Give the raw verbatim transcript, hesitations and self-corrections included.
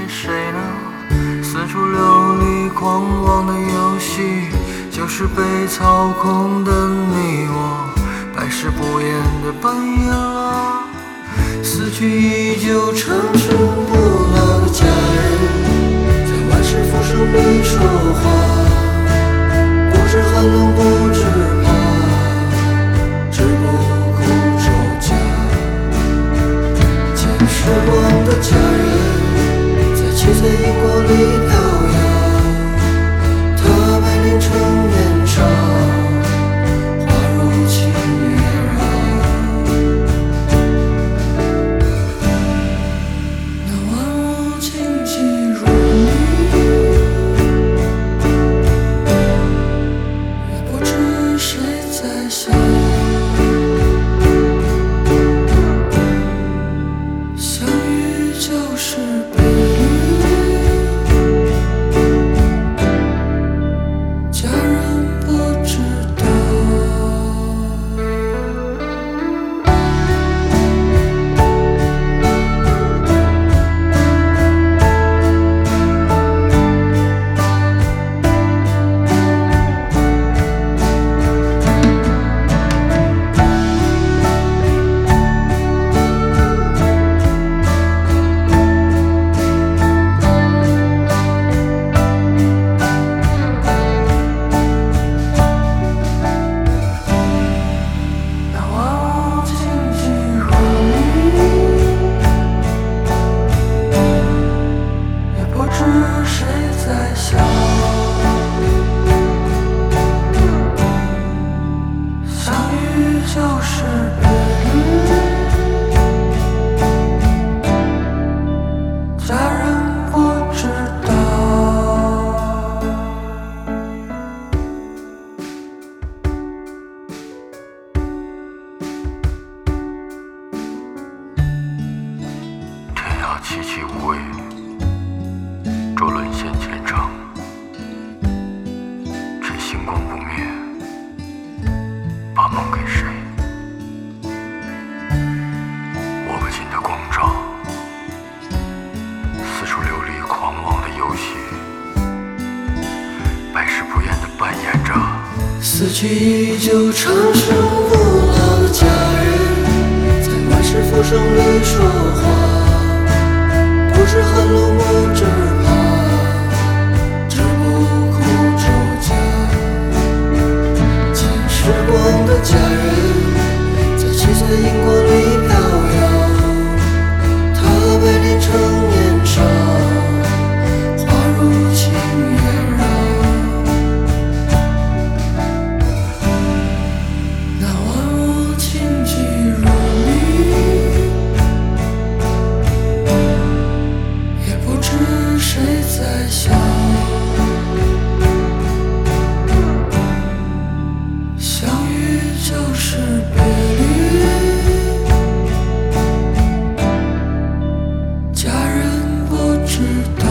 谁呢？四处流离狂妄的游戏，就是被操控的你我，百试不厌的扮演了死去依旧长生不老的家人，在万世浮生里说话，不知寒冷不知怕，只不苦守家。前时光的家人，在七彩荧光里飘摇，他百炼成年少，花如情月绕。那万物静寂如你，也不知谁在笑。相遇就是别离，家人不知道。那万物静寂如你，也不知谁在笑。相遇就是别离，家人不知道。天涯凄凄无味，若沦陷前程，趁星光不灭，把梦给谁？握不紧的光照，四处流离狂妄的游戏，百试不厌的扮演着死去依旧长生不老的家人，在万世浮生里说话，不知寒冷不知怕，只不苦守家。前时光的家人，在七彩荧光里飘摇，他百炼成年少，花如情月绕。那万物静寂如你，也不知谁在笑。相遇就是别离，家人不知道。